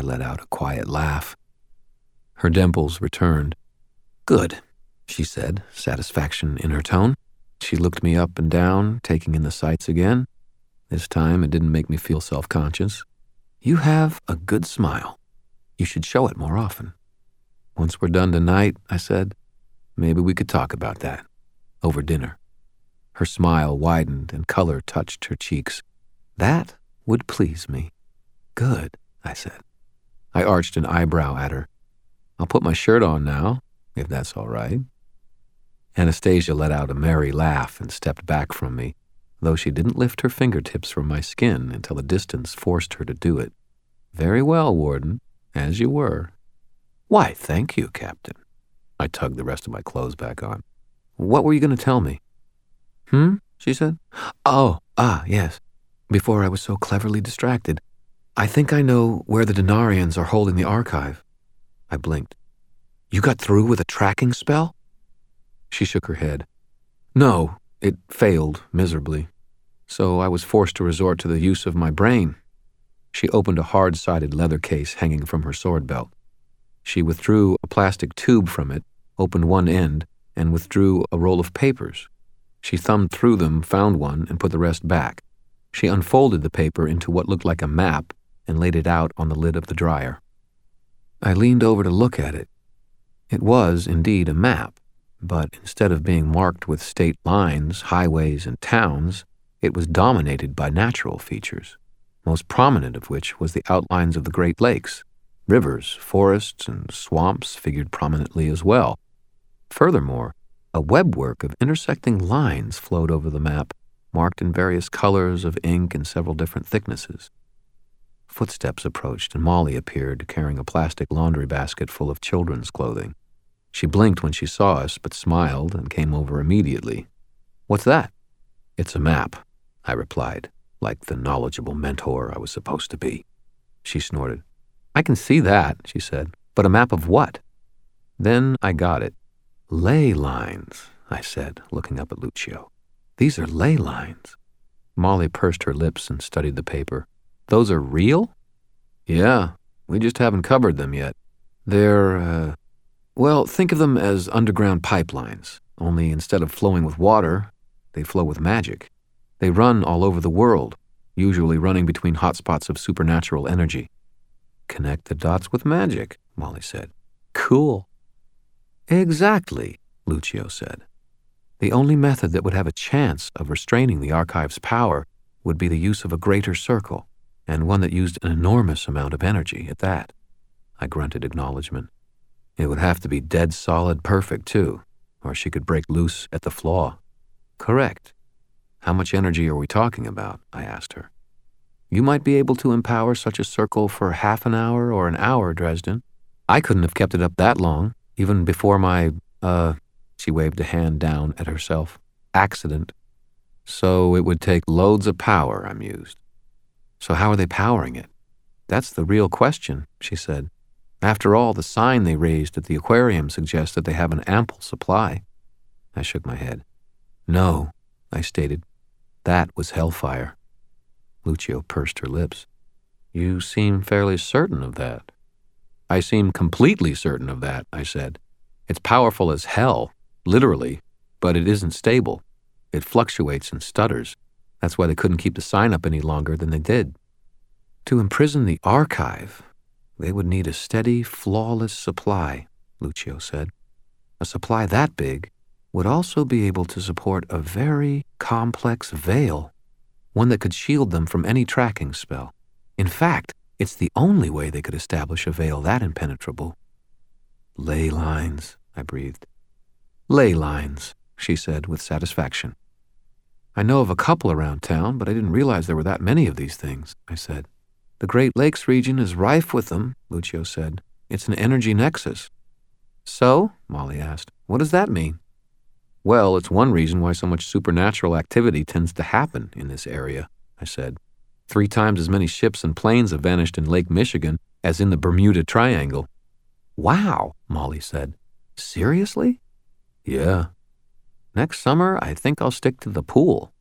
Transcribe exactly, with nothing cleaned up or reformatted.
I let out a quiet laugh. Her dimples returned. "Good," she said, satisfaction in her tone. She looked me up and down, taking in the sights again. This time it didn't make me feel self-conscious. "You have a good smile. You should show it more often." "Once we're done tonight," I said, "maybe we could talk about that. Over dinner." Her smile widened and color touched her cheeks. "That would please me." "Good," I said. I arched an eyebrow at her. "I'll put my shirt on now, if that's all right." Anastasia let out a merry laugh and stepped back from me, though she didn't lift her fingertips from my skin until the distance forced her to do it. "Very well, Warden, as you were." "Why, thank you, Captain." I tugged the rest of my clothes back on. "What were you going to tell me?" "Hmm?" she said. "Oh, ah, yes. Before I was so cleverly distracted. I think I know where the Denarians are holding the archive." I blinked. "You got through with a tracking spell?" She shook her head. "No, it failed miserably. So I was forced to resort to the use of my brain." She opened a hard-sided leather case hanging from her sword belt. She withdrew a plastic tube from it, opened one end, and withdrew a roll of papers. She thumbed through them, found one, and put the rest back. She unfolded the paper into what looked like a map and laid it out on the lid of the dryer. I leaned over to look at it. It was indeed a map, but instead of being marked with state lines, highways, and towns, it was dominated by natural features, most prominent of which was the outlines of the Great Lakes. Rivers, forests, and swamps figured prominently as well. Furthermore, a webwork of intersecting lines flowed over the map, marked in various colors of ink and several different thicknesses. Footsteps approached, and Molly appeared, carrying a plastic laundry basket full of children's clothing. She blinked when she saw us, but smiled and came over immediately. "What's that?" "It's a map," I replied, like the knowledgeable mentor I was supposed to be. She snorted. "I can see that," she said, "but a map of what?" Then I got it. "Ley lines," I said, looking up at Lucio. "These are ley lines." Molly pursed her lips and studied the paper. "Those are real?" "Yeah, we just haven't covered them yet. They're, uh, well, think of them as underground pipelines, only instead of flowing with water, they flow with magic. They run all over the world, usually running between hotspots of supernatural energy." "Connect the dots with magic," Molly said. "Cool." "Exactly," Lucio said. "The only method that would have a chance of restraining the archive's power would be the use of a greater circle, and one that used an enormous amount of energy at that." I grunted acknowledgement. "It would have to be dead solid perfect, too, or she could break loose at the flaw." "Correct. How much energy are we talking about?" I asked her. "You might be able to empower such a circle for half an hour or an hour, Dresden. I couldn't have kept it up that long, even before my, uh, she waved a hand down at herself, accident. So it would take loads of power, I mused. So how are they powering it? That's the real question, she said. After all, the sign they raised at the aquarium suggests that they have an ample supply. I shook my head. No, I stated. That was hellfire. Lucio pursed her lips. You seem fairly certain of that. I seem completely certain of that, I said. It's powerful as hell, literally, but it isn't stable. It fluctuates and stutters. That's why they couldn't keep the sign up any longer than they did. To imprison the archive, they would need a steady, flawless supply, Lucio said. A supply that big would also be able to support a very complex veil, one that could shield them from any tracking spell. In fact, it's the only way they could establish a veil that impenetrable. Ley lines, I breathed. Ley lines, she said with satisfaction. I know of a couple around town, but I didn't realize there were that many of these things, I said. The Great Lakes region is rife with them, Lucio said. It's an energy nexus. So, Molly asked, what does that mean? Well, it's one reason why so much supernatural activity tends to happen in this area, I said. Three times as many ships and planes have vanished in Lake Michigan as in the Bermuda Triangle. Wow, Molly said. Seriously? Yeah. Next summer, I think I'll stick to the pool.